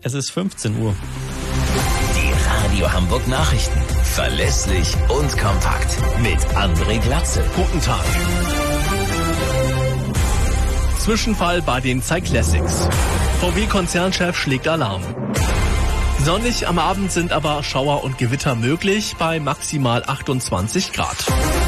Es ist 15 Uhr. Die Radio Hamburg Nachrichten. Verlässlich und kompakt. Mit André Glatze. Guten Tag. Zwischenfall bei den Cyclassics. VW-Konzernchef schlägt Alarm. Sonnig am Abend sind aber Schauer und Gewitter möglich bei maximal 28 Grad.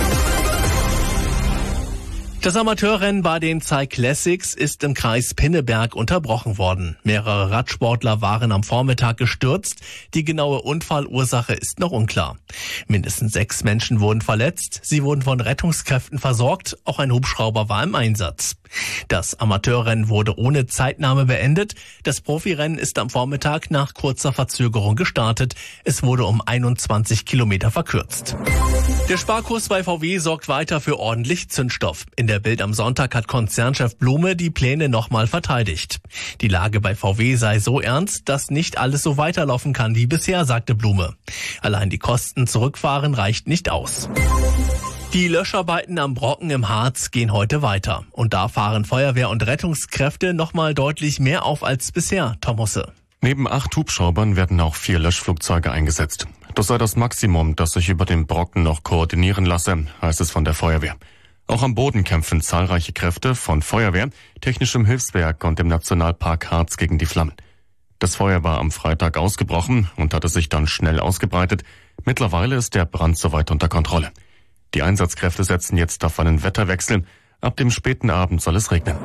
Das Amateurrennen bei den Cyclassics ist im Kreis Pinneberg unterbrochen worden. Mehrere Radsportler waren am Vormittag gestürzt. Die genaue Unfallursache ist noch unklar. Mindestens 6 Menschen wurden verletzt. Sie wurden von Rettungskräften versorgt. Auch ein Hubschrauber war im Einsatz. Das Amateurrennen wurde ohne Zeitnahme beendet. Das Profirennen ist am Vormittag nach kurzer Verzögerung gestartet. Es wurde um 21 Kilometer verkürzt. Der Sparkurs bei VW sorgt weiter für ordentlich Zündstoff. In der Bild am Sonntag hat Konzernchef Blume die Pläne nochmal verteidigt. Die Lage bei VW sei so ernst, dass nicht alles so weiterlaufen kann wie bisher, sagte Blume. Allein die Kosten zurückfahren reicht nicht aus. Die Löscharbeiten am Brocken im Harz gehen heute weiter. Und da fahren Feuerwehr und Rettungskräfte nochmal deutlich mehr auf als bisher, Tom Husse. Neben 8 Hubschraubern werden auch 4 Löschflugzeuge eingesetzt. Das sei das Maximum, das sich über den Brocken noch koordinieren lasse, heißt es von der Feuerwehr. Auch am Boden kämpfen zahlreiche Kräfte von Feuerwehr, Technischem Hilfswerk und dem Nationalpark Harz gegen die Flammen. Das Feuer war am Freitag ausgebrochen und hatte sich dann schnell ausgebreitet. Mittlerweile ist der Brand soweit unter Kontrolle. Die Einsatzkräfte setzen jetzt auf einen Wetterwechsel. Ab dem späten Abend soll es regnen.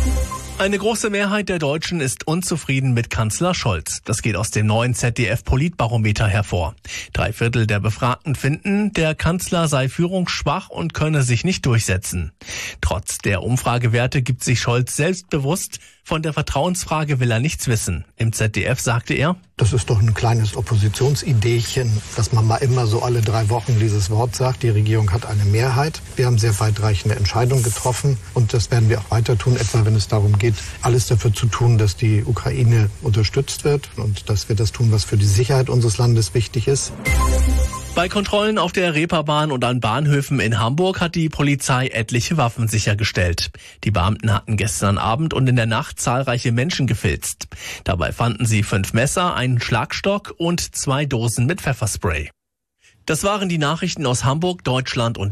Eine große Mehrheit der Deutschen ist unzufrieden mit Kanzler Scholz. Das geht aus dem neuen ZDF-Politbarometer hervor. 3/4 der Befragten finden, der Kanzler sei führungsschwach und könne sich nicht durchsetzen. Trotz der Umfragewerte gibt sich Scholz selbstbewusst. Von der Vertrauensfrage will er nichts wissen. Im ZDF sagte er: Das ist doch ein kleines Oppositionsideechen, dass man mal immer so alle 3 Wochen dieses Wort sagt. Die Regierung hat eine Mehrheit. Wir haben sehr weitreichende Entscheidungen getroffen und das werden wir auch weiter tun, etwa wenn es darum geht, alles dafür zu tun, dass die Ukraine unterstützt wird und dass wir das tun, was für die Sicherheit unseres Landes wichtig ist. Bei Kontrollen auf der Reeperbahn und an Bahnhöfen in Hamburg hat die Polizei etliche Waffen sichergestellt. Die Beamten hatten gestern Abend und in der Nacht zahlreiche Menschen gefilzt. Dabei fanden sie 5 Messer, einen Schlagstock und 2 Dosen mit Pfefferspray. Das waren die Nachrichten aus Hamburg, Deutschland und